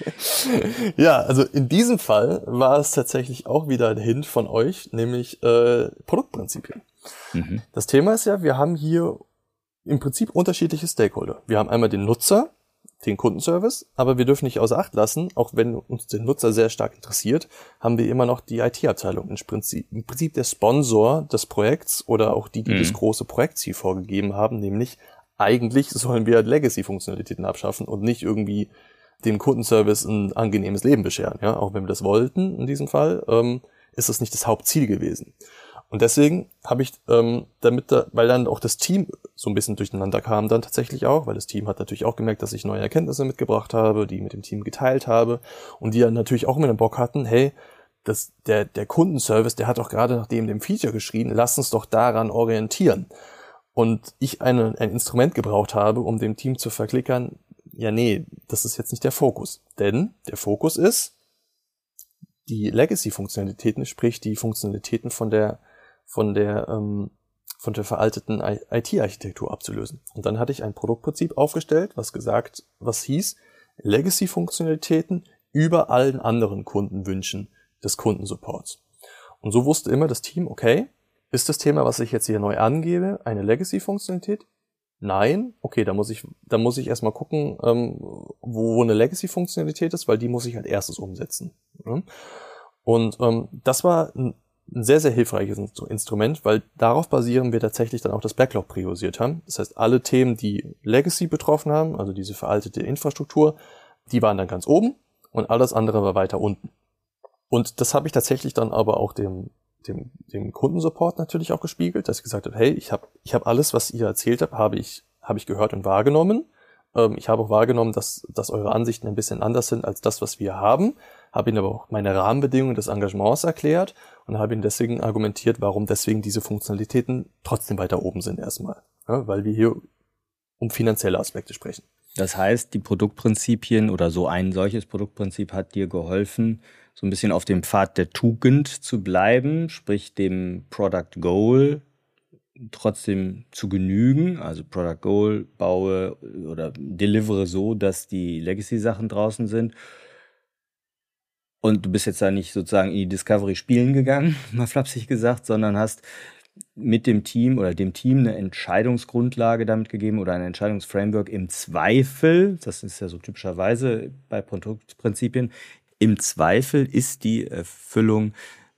Ja, also in diesem Fall war es tatsächlich auch wieder ein Hint von euch, nämlich Produktprinzipien. Mhm. Das Thema ist ja, wir haben hier im Prinzip unterschiedliche Stakeholder. Wir haben einmal den Nutzer, den Kundenservice, aber wir dürfen nicht außer Acht lassen, auch wenn uns der Nutzer sehr stark interessiert, haben wir immer noch die IT-Abteilung, im Prinzip der Sponsor des Projekts oder auch die das große Projektziel vorgegeben haben, nämlich eigentlich sollen wir Legacy-Funktionalitäten abschaffen und nicht irgendwie dem Kundenservice ein angenehmes Leben bescheren. Ja, auch wenn wir das wollten in diesem Fall, ist das nicht das Hauptziel gewesen. Und deswegen habe ich, weil dann auch das Team so ein bisschen durcheinander kam dann tatsächlich auch, weil das Team hat natürlich auch gemerkt, dass ich neue Erkenntnisse mitgebracht habe, die mit dem Team geteilt habe und die dann natürlich auch mit dem Bock hatten, hey, der Kundenservice, der hat doch gerade nach dem Feature geschrien, lass uns doch daran orientieren. Und ich ein Instrument gebraucht habe, um dem Team zu verklickern, ja nee, das ist jetzt nicht der Fokus. Denn der Fokus ist, die Legacy-Funktionalitäten, sprich die Funktionalitäten von der veralteten IT-Architektur abzulösen. Und dann hatte ich ein Produktprinzip aufgestellt, was hieß, Legacy-Funktionalitäten über allen anderen Kundenwünschen des Kundensupports. Und so wusste immer das Team, okay, ist das Thema, was ich jetzt hier neu angebe, eine Legacy-Funktionalität? Nein? Okay, da muss ich erstmal gucken, wo eine Legacy-Funktionalität ist, weil die muss ich als erstes umsetzen. Und das war ein sehr, sehr hilfreiches Instrument, weil darauf basieren wir tatsächlich dann auch das Backlog priorisiert haben. Das heißt, alle Themen, die Legacy betroffen haben, also diese veraltete Infrastruktur, die waren dann ganz oben und alles andere war weiter unten. Und das habe ich tatsächlich dann aber auch dem Kundensupport natürlich auch gespiegelt, dass ich gesagt habe, hey, ich hab alles, was ihr erzählt habt, habe ich gehört und wahrgenommen. Ich habe auch wahrgenommen, dass eure Ansichten ein bisschen anders sind als das, was wir haben. Habe ihnen aber auch meine Rahmenbedingungen des Engagements erklärt und habe ihnen deswegen argumentiert, warum deswegen diese Funktionalitäten trotzdem weiter oben sind erstmal. ja, weil wir hier um finanzielle Aspekte sprechen. Das heißt, die Produktprinzipien oder so ein solches Produktprinzip hat dir geholfen, so ein bisschen auf dem Pfad der Tugend zu bleiben, sprich dem Product Goal trotzdem zu genügen. Also Product Goal baue oder delivere so, dass die Legacy-Sachen draußen sind. Und du bist jetzt da nicht sozusagen in die Discovery spielen gegangen, mal flapsig gesagt, sondern hast mit dem Team oder dem Team eine Entscheidungsgrundlage damit gegeben oder ein Entscheidungsframework im Zweifel, das ist ja so typischerweise bei Produktprinzipien, im Zweifel ist die Erfüllung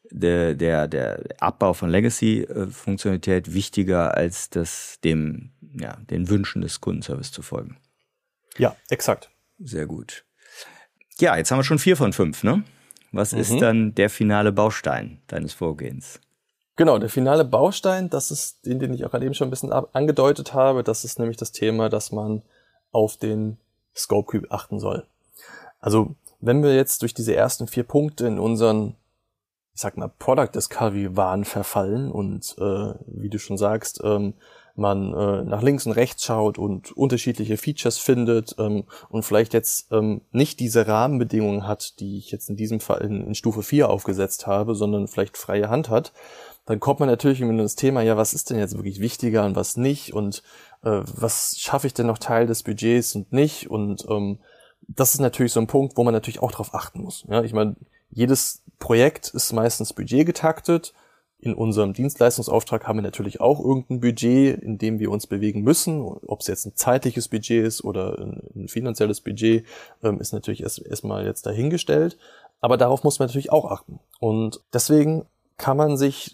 der Abbau von Legacy-Funktionalität wichtiger als den Wünschen des Kundenservice zu folgen. Ja, exakt. Sehr gut. Ja, jetzt haben wir schon 4 von 5, ne? Was ist dann der finale Baustein deines Vorgehens? Genau, der finale Baustein, das ist den ich auch gerade eben schon ein bisschen angedeutet habe. Das ist nämlich das Thema, dass man auf den Scope Creep achten soll. Also, wenn wir jetzt durch diese ersten 4 Punkte in unseren, ich sag mal, Product Discovery Wahn verfallen und, wie du schon sagst, man nach links und rechts schaut und unterschiedliche Features findet und vielleicht jetzt nicht diese Rahmenbedingungen hat, die ich jetzt in diesem Fall in Stufe 4 aufgesetzt habe, sondern vielleicht freie Hand hat, dann kommt man natürlich in das Thema, ja, was ist denn jetzt wirklich wichtiger und was nicht und was schaffe ich denn noch Teil des Budgets und nicht und das ist natürlich so ein Punkt, wo man natürlich auch drauf achten muss. Ja, ich meine, jedes Projekt ist meistens budgetgetaktet. In unserem Dienstleistungsauftrag haben wir natürlich auch irgendein Budget, in dem wir uns bewegen müssen. Ob es jetzt ein zeitliches Budget ist oder ein finanzielles Budget, ist natürlich erstmal jetzt dahingestellt. Aber darauf muss man natürlich auch achten. Und deswegen kann man sich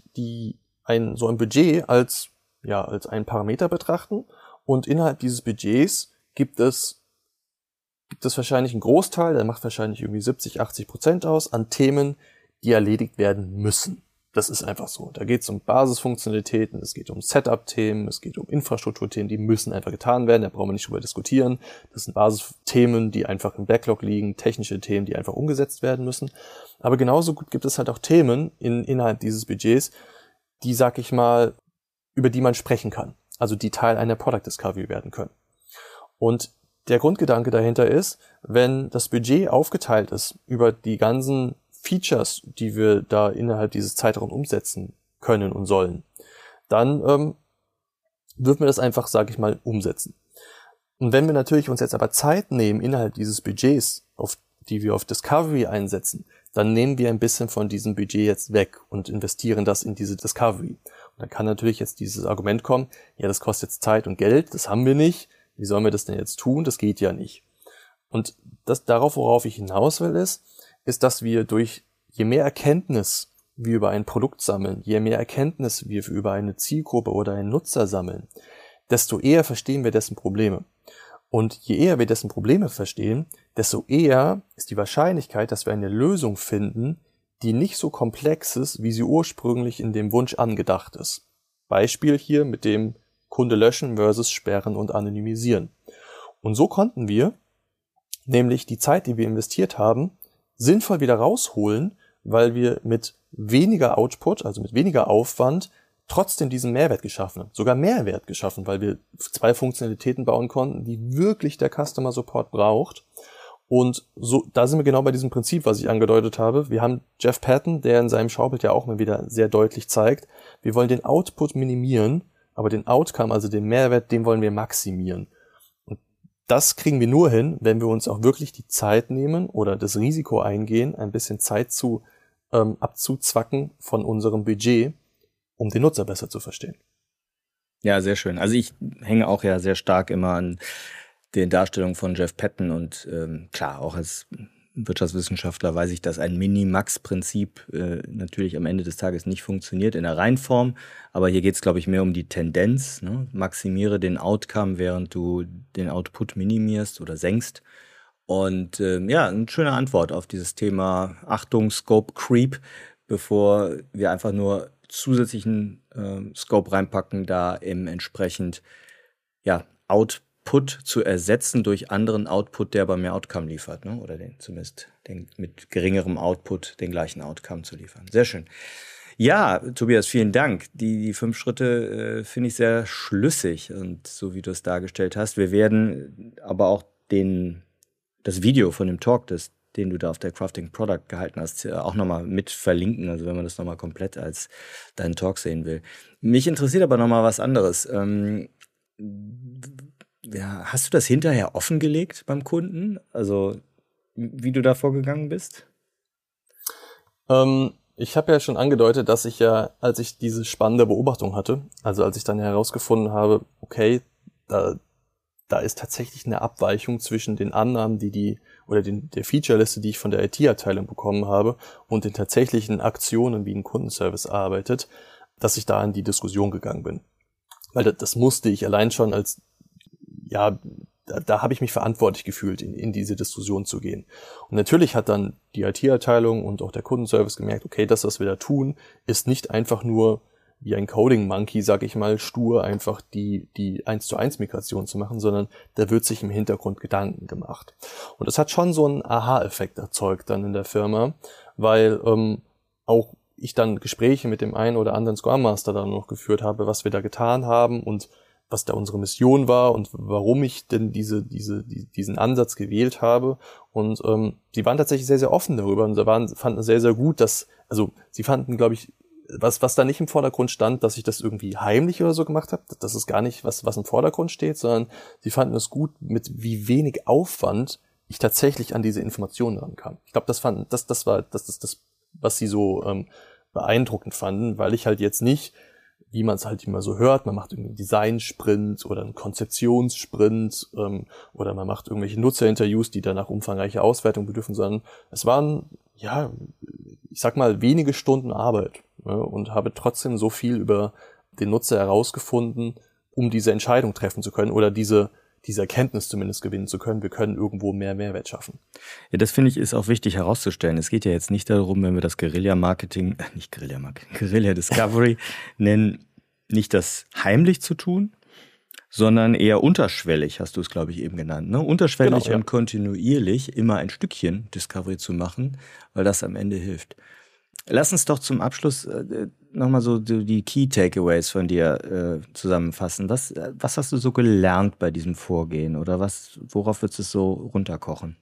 so ein Budget als einen Parameter betrachten. Und innerhalb dieses Budgets gibt es wahrscheinlich einen Großteil, der macht wahrscheinlich irgendwie 70-80% aus, an Themen, die erledigt werden müssen. Das ist einfach so. Da geht es um Basisfunktionalitäten, es geht um Setup-Themen, es geht um Infrastrukturthemen, die müssen einfach getan werden, da brauchen wir nicht drüber diskutieren. Das sind Basisthemen, die einfach im Backlog liegen, technische Themen, die einfach umgesetzt werden müssen. Aber genauso gut gibt es halt auch Themen innerhalb dieses Budgets, die, sag ich mal, über die man sprechen kann. Also die Teil einer Product Discovery werden können. Und der Grundgedanke dahinter ist, wenn das Budget aufgeteilt ist über die ganzen Features, die wir da innerhalb dieses Zeitraums umsetzen können und sollen, dann dürfen wir das einfach, sage ich mal, umsetzen. Und wenn wir natürlich uns jetzt aber Zeit nehmen innerhalb dieses Budgets, die wir auf Discovery einsetzen, dann nehmen wir ein bisschen von diesem Budget jetzt weg und investieren das in diese Discovery. Und dann kann natürlich jetzt dieses Argument kommen, ja, das kostet jetzt Zeit und Geld, das haben wir nicht, wie sollen wir das denn jetzt tun? Das geht ja nicht. Und worauf ich hinaus will, ist, dass wir je mehr Erkenntnis wir über ein Produkt sammeln, je mehr Erkenntnis wir über eine Zielgruppe oder einen Nutzer sammeln, desto eher verstehen wir dessen Probleme. Und je eher wir dessen Probleme verstehen, desto eher ist die Wahrscheinlichkeit, dass wir eine Lösung finden, die nicht so komplex ist, wie sie ursprünglich in dem Wunsch angedacht ist. Beispiel hier mit dem Kunde löschen versus sperren und anonymisieren. Und so konnten wir nämlich die Zeit, die wir investiert haben, sinnvoll wieder rausholen, weil wir mit weniger Output, also mit weniger Aufwand, trotzdem diesen Mehrwert geschaffen haben. Sogar Mehrwert geschaffen, weil wir 2 Funktionalitäten bauen konnten, die wirklich der Customer Support braucht. Und so, da sind wir genau bei diesem Prinzip, was ich angedeutet habe. Wir haben Jeff Patton, der in seinem Schaubild ja auch mal wieder sehr deutlich zeigt, wir wollen den Output minimieren, aber den Outcome, also den Mehrwert, den wollen wir maximieren. Und das kriegen wir nur hin, wenn wir uns auch wirklich die Zeit nehmen oder das Risiko eingehen, ein bisschen Zeit abzuzwacken von unserem Budget, um den Nutzer besser zu verstehen. Ja, sehr schön. Also ich hänge auch ja sehr stark immer an den Darstellungen von Jeff Patton und klar, auch als Wirtschaftswissenschaftler weiß ich, dass ein Minimax-Prinzip natürlich am Ende des Tages nicht funktioniert in der Reinform, aber hier geht es, glaube ich, mehr um die Tendenz, ne? Maximiere den Outcome, während du den Output minimierst oder senkst. Und eine schöne Antwort auf dieses Thema Achtung, Scope Creep, bevor wir einfach nur zusätzlichen Scope reinpacken, da eben entsprechend Output zu ersetzen durch anderen Output, der aber mehr Outcome liefert, ne? Oder zumindest mit geringerem Output den gleichen Outcome zu liefern. Sehr schön. Ja, Tobias, vielen Dank. Die 5 Schritte finde ich sehr schlüssig und so wie du es dargestellt hast. Wir werden aber auch das Video von dem Talk, den du da auf der Crafting Product gehalten hast, auch nochmal mit verlinken, also wenn man das nochmal komplett als deinen Talk sehen will. Mich interessiert aber nochmal was anderes. Hast du das hinterher offengelegt beim Kunden? Also wie du da vorgegangen bist? Ich habe ja schon angedeutet, dass ich ja, als ich diese spannende Beobachtung hatte, also als ich dann herausgefunden habe, okay, da ist tatsächlich eine Abweichung zwischen den Annahmen, der Featureliste, die ich von der IT-Abteilung bekommen habe, und den tatsächlichen Aktionen, wie ein Kundenservice arbeitet, dass ich da in die Diskussion gegangen bin. Weil das musste ich allein schon da habe ich mich verantwortlich gefühlt, in diese Diskussion zu gehen. Und natürlich hat dann die IT-Abteilung und auch der Kundenservice gemerkt, okay, das, was wir da tun, ist nicht einfach nur wie ein Coding-Monkey, sag ich mal, stur einfach die 1:1-Migration zu machen, sondern da wird sich im Hintergrund Gedanken gemacht. Und das hat schon so einen Aha-Effekt erzeugt dann in der Firma, weil auch ich dann Gespräche mit dem einen oder anderen Scrum Master dann noch geführt habe, was wir da getan haben und was da unsere Mission war und warum ich denn diesen Ansatz gewählt habe. Und sie waren tatsächlich sehr, sehr offen darüber und fanden sehr, sehr gut, sie fanden, glaube ich, was da nicht im Vordergrund stand, dass ich das irgendwie heimlich oder so gemacht habe. Das ist gar nicht was im Vordergrund steht, sondern sie fanden es gut, mit wie wenig Aufwand ich tatsächlich an diese Informationen rankam. Ich glaube, das war das, was sie so beeindruckend fanden, weil ich halt jetzt nicht, wie man es halt immer so hört, man macht irgendwie einen Design-Sprint oder einen Konzeptionssprint oder man macht irgendwelche Nutzerinterviews, die danach umfangreiche Auswertung bedürfen, sondern es waren, ja, ich sag mal, wenige Stunden Arbeit, ne, und habe trotzdem so viel über den Nutzer herausgefunden, um diese Entscheidung treffen zu können oder diese Erkenntnis zumindest gewinnen zu können, wir können irgendwo mehr Mehrwert schaffen. Ja, das finde ich ist auch wichtig herauszustellen. Es geht ja jetzt nicht darum, wenn wir das Guerilla Discovery nennen, nicht das heimlich zu tun, sondern eher unterschwellig, hast du es, glaube ich, eben genannt. Ne? Unterschwellig genau, ja. Und kontinuierlich immer ein Stückchen Discovery zu machen, weil das am Ende hilft. Lass uns doch zum Abschluss nochmal so die Key Takeaways von dir zusammenfassen. Was hast du so gelernt bei diesem Vorgehen oder worauf würdest du es so runterkochen?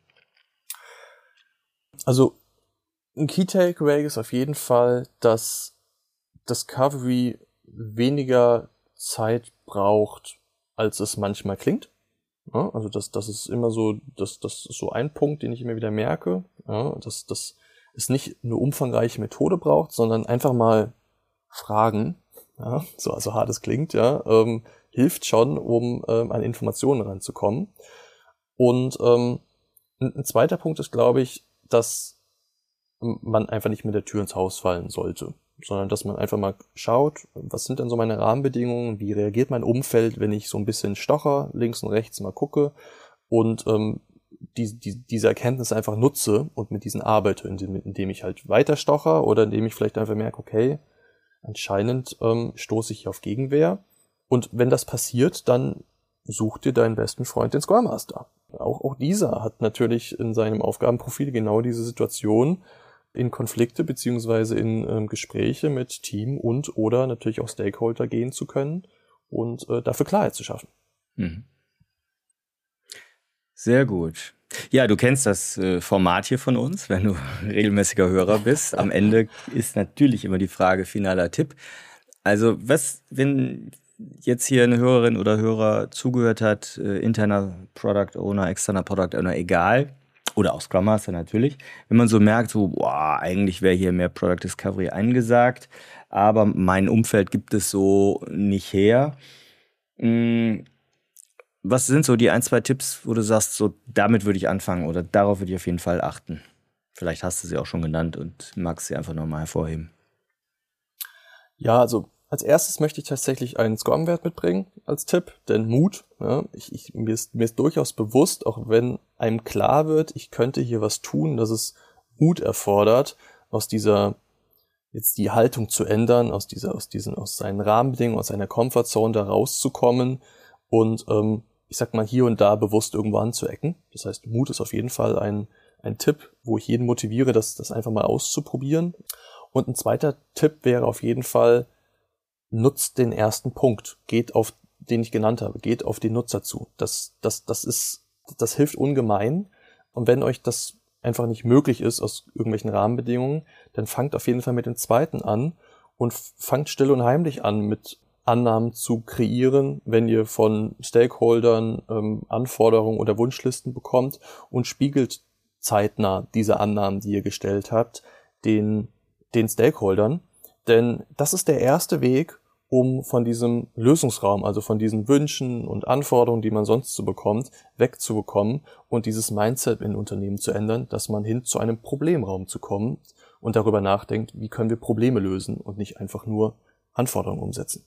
Also ein Key Takeaway ist auf jeden Fall, dass Discovery weniger Zeit braucht, als es manchmal klingt. Ja, also das ist immer so, das ist so ein Punkt, den ich immer wieder merke. Ja, dass es nicht eine umfangreiche Methode braucht, sondern einfach mal fragen, ja, so hart es klingt, ja, hilft schon, um an Informationen ranzukommen. Und ein zweiter Punkt ist, glaube ich, dass man einfach nicht mit der Tür ins Haus fallen sollte, sondern dass man einfach mal schaut, was sind denn so meine Rahmenbedingungen, wie reagiert mein Umfeld, wenn ich so ein bisschen stocher, links und rechts mal gucke und diese Erkenntnis einfach nutze und mit diesen arbeite, indem ich halt weiter stocher oder indem ich vielleicht einfach merke, okay, anscheinend stoße ich hier auf Gegenwehr. Und wenn das passiert, dann such dir deinen besten Freund, den Scrum Master. Auch dieser hat natürlich in seinem Aufgabenprofil genau diese Situation in Konflikte beziehungsweise in Gespräche mit Team und oder natürlich auch Stakeholder gehen zu können und dafür Klarheit zu schaffen. Mhm. Sehr gut. Ja, du kennst das Format hier von uns, wenn du regelmäßiger Hörer bist. Am Ende ist natürlich immer die Frage, finaler Tipp. Also wenn jetzt hier eine Hörerin oder Hörer zugehört hat, interner Product Owner, externer Product Owner, egal, oder auch Scrum Master natürlich, wenn man so merkt, so, boah, eigentlich wäre hier mehr Product Discovery angesagt, aber mein Umfeld gibt es so nicht her. Was sind so die 1, 2 Tipps, wo du sagst, so damit würde ich anfangen oder darauf würde ich auf jeden Fall achten? Vielleicht hast du sie auch schon genannt und magst sie einfach nochmal hervorheben. Ja, also als erstes möchte ich tatsächlich einen Scrum-Wert mitbringen als Tipp, denn Mut. Ja, mir ist durchaus bewusst, auch wenn einem klar wird, ich könnte hier was tun, dass es Mut erfordert, aus die Haltung zu ändern, aus seinen Rahmenbedingungen, aus seiner Comfortzone da rauszukommen und ich sag mal, hier und da bewusst irgendwo anzuecken. Das heißt, Mut ist auf jeden Fall ein Tipp, wo ich jeden motiviere, das einfach mal auszuprobieren. Und ein zweiter Tipp wäre auf jeden Fall, nutzt den ersten Punkt, den ich genannt habe, geht auf die Nutzer zu. Das hilft ungemein. Und wenn euch das einfach nicht möglich ist aus irgendwelchen Rahmenbedingungen, dann fangt auf jeden Fall mit dem zweiten an und fangt still und heimlich an, mit Annahmen zu kreieren, wenn ihr von Stakeholdern Anforderungen oder Wunschlisten bekommt, und spiegelt zeitnah diese Annahmen, die ihr gestellt habt, den Stakeholdern. Denn das ist der erste Weg, um von diesem Lösungsraum, also von diesen Wünschen und Anforderungen, die man sonst so bekommt, wegzubekommen und dieses Mindset in Unternehmen zu ändern, dass man hin zu einem Problemraum zu kommen und darüber nachdenkt, wie können wir Probleme lösen und nicht einfach nur Anforderungen umsetzen.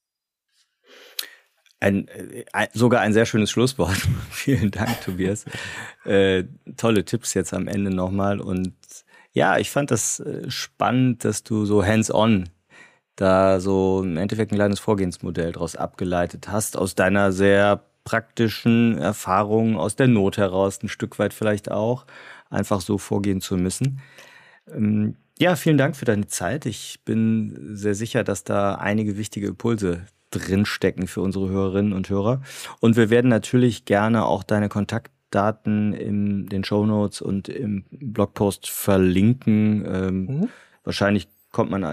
Sogar ein sehr schönes Schlusswort. Vielen Dank, Tobias. Tolle Tipps jetzt am Ende nochmal. Und ja, ich fand das spannend, dass du so hands-on da so im Endeffekt ein kleines Vorgehensmodell daraus abgeleitet hast, aus deiner sehr praktischen Erfahrung, aus der Not heraus, ein Stück weit vielleicht auch, einfach so vorgehen zu müssen. Ja, vielen Dank für deine Zeit. Ich bin sehr sicher, dass da einige wichtige Impulse drinstecken für unsere Hörerinnen und Hörer. Und wir werden natürlich gerne auch deine Kontaktdaten in den Shownotes und im Blogpost verlinken. Wahrscheinlich kommt man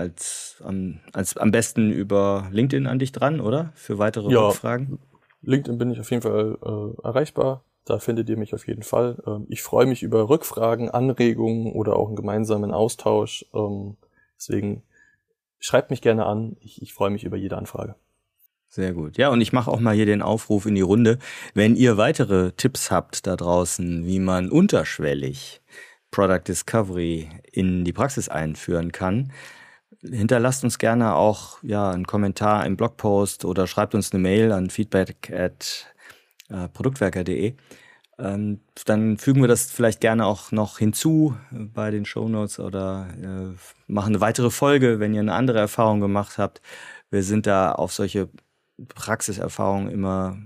am besten über LinkedIn an dich dran, oder? Für weitere Rückfragen? LinkedIn bin ich auf jeden Fall erreichbar. Da findet ihr mich auf jeden Fall. Ich freue mich über Rückfragen, Anregungen oder auch einen gemeinsamen Austausch. Deswegen schreibt mich gerne an. Ich freue mich über jede Anfrage. Sehr gut. Ja, und ich mache auch mal hier den Aufruf in die Runde. Wenn ihr weitere Tipps habt da draußen, wie man unterschwellig Product Discovery in die Praxis einführen kann, hinterlasst uns gerne auch einen Kommentar im Blogpost oder schreibt uns eine Mail an feedback@produktwerker.de. Dann fügen wir das vielleicht gerne auch noch hinzu bei den Shownotes oder machen eine weitere Folge, wenn ihr eine andere Erfahrung gemacht habt. Wir sind da auf solche Praxiserfahrungen immer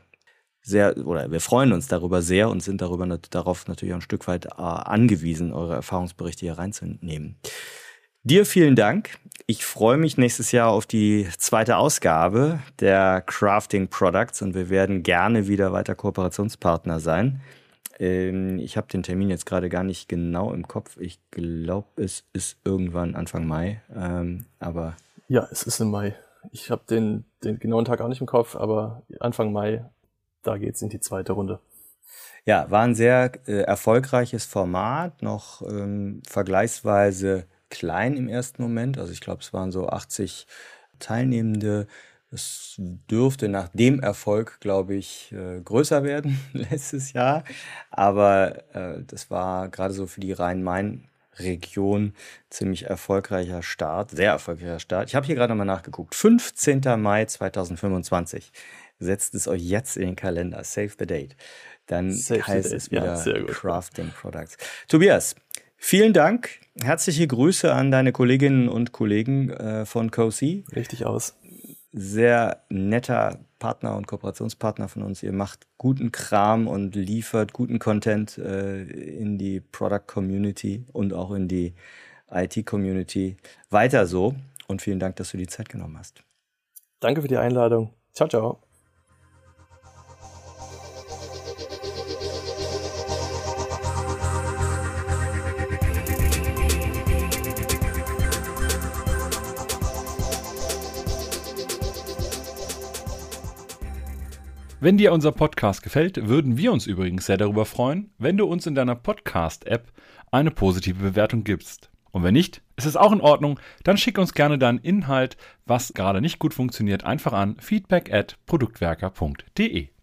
wir freuen uns darüber sehr und sind darauf natürlich auch ein Stück weit angewiesen, eure Erfahrungsberichte hier reinzunehmen. Dir vielen Dank. Ich freue mich nächstes Jahr auf die zweite Ausgabe der Crafting Products und wir werden gerne wieder weiter Kooperationspartner sein. Ich habe den Termin jetzt gerade gar nicht genau im Kopf. Ich glaube, es ist irgendwann Anfang Mai. Aber ja, es ist im Mai. Ich habe den genauen Tag auch nicht im Kopf, aber Anfang Mai, da geht's in die zweite Runde. Ja, war ein sehr erfolgreiches Format, noch vergleichsweise klein im ersten Moment. Also ich glaube, es waren so 80 Teilnehmende. Es dürfte nach dem Erfolg, glaube ich, größer werden letztes Jahr. Aber das war gerade so für die Rhein-Main-Region ziemlich erfolgreicher Start, sehr erfolgreicher Start. Ich habe hier gerade mal nachgeguckt. 15. Mai 2025. Setzt es euch jetzt in den Kalender. Save the date. Dann heißt es wieder Crafting Products. Tobias, vielen Dank. Herzliche Grüße an deine Kolleginnen und Kollegen von COSI. Richtig aus. Sehr netter Partner und Kooperationspartner von uns. Ihr macht guten Kram und liefert guten Content in die Product Community und auch in die IT Community. Weiter so und vielen Dank, dass du die Zeit genommen hast. Danke für die Einladung. Ciao, ciao. Wenn dir unser Podcast gefällt, würden wir uns übrigens sehr darüber freuen, wenn du uns in deiner Podcast-App eine positive Bewertung gibst. Und wenn nicht, ist es auch in Ordnung, dann schick uns gerne deinen Inhalt, was gerade nicht gut funktioniert, einfach an feedback@produktwerker.de.